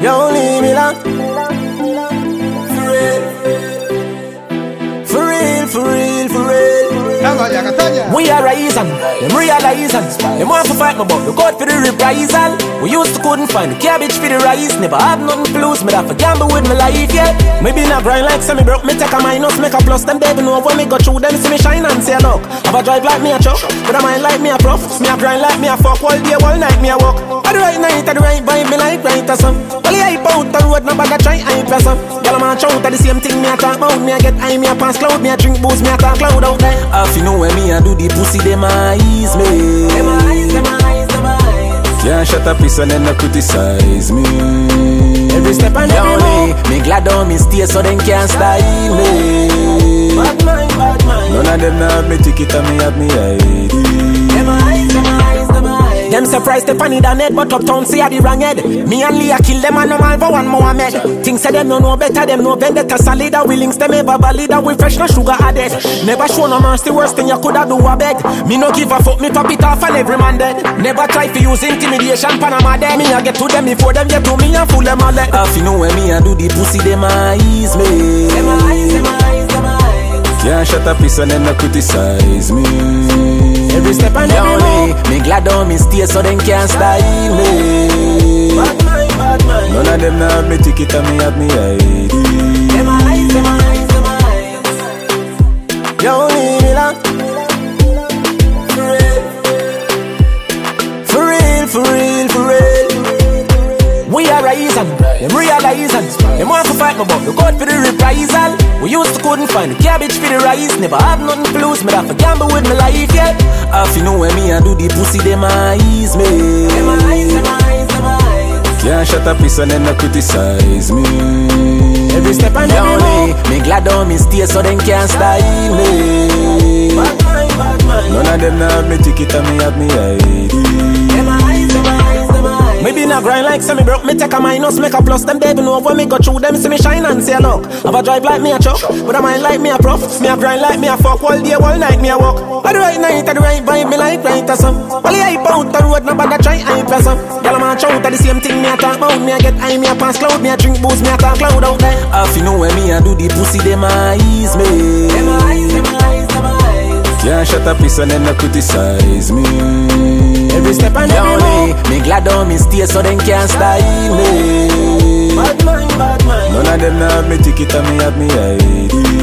Don't leave me long. For real, for real, for real. We are rising, them realizing. Them want to fight me but look out for the reprisal. We used to couldn't find the cabbage for the rice. Never had nothing to lose, me that for gamble with my life, yeah. Maybe not grind like semi broke, me take a minus, make a plus. Them they know when me go through them, see me shine and say look. Have a drive like me a truck, but a mind like me a prof. Me a grind like me a fuck, all day, all night me a walk. At the right night, at the right vibe, me like right or some. Only hype out the road, nobody try hype or some. Y'all man shout at the same thing, me a talk about. Me a get high, me a pass cloud, me a drink booze, me a talk loud out there. If you know where me a do the pussy, them eyes me. Them eyes, them eyes, them eyes. Can't shut up piece and then not criticize me. Every step and every move. Me glad on me stay so them can't style me. Bad mind, bad mind. None of them have me ticket and me have me ID. Them eyes, them eyes, them eyes. Them surprised the funny than head, but uptown see a the wrong head. Me and Leah kill them and no man for one Mohammed. Things say them no know better, them no vendetta solid. We links them ever valid, we fresh no sugar added. Never show no mercy, worst thing you coulda do a beg. Me no give a fuck, me pop it off and every man dead. Never try to use intimidation, Panama dead. Me a get to them before them get to me and fool them all let. If you know where me a do the pussy, them eyes me. Them eyes, them eyes, them eyes. Can't shut up piece and then not criticize me. Every step and every move. Me glad on me stay so them can't style me. Bad mind, bad mind. None of them have me ticket and me have me ID. Them eyes, them eyes, them eyes. Don't leave me long. For real, for real, for real, for real. We are rising, them realizing. Them want to fight me but look out for the reprisal. We used to couldn't find the cabbage for the rice. Never had nothing to lose, me that for gamble with my life, yeah. If you know where me a do the pussy, them eyes me. Them eyes, them eyes, them eyes. Can't shut up piece and then not criticize me. Every step and every move. Me glad on me stay so them can't style me. Bad mind, bad mind. None of them have me ticket and me have me ID. Them eyes, them eyes, them eyes. Maybe not grind like semi broke, me take a minus, make a plus. Them they know when me go through them, see me shine and say look. Have a drive like me a truck, but a mind like me a prof. Me a grind like me a fuck, all day, all night me a walk. At the right night, at the right vibe, me like right or some. Only hype out the road, nobody try hype or some. Y'all man shout at the same thing, me a talk about. Me a get high, me a pass cloud, me a drink booze, me a talk loud out there. If you know where me a do the pussy, them eyes me. Them eyes, them eyes, them eyes. Can't shut up piece and then not criticize me. Every step and every move. Me glad on me stay so them can't style me. Bad mind, bad mind. None of them have me ticket and me have me ID.